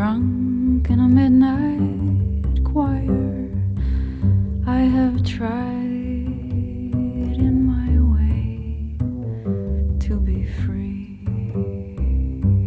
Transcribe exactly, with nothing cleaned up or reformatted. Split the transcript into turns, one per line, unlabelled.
drunk in a midnight choir. I have tried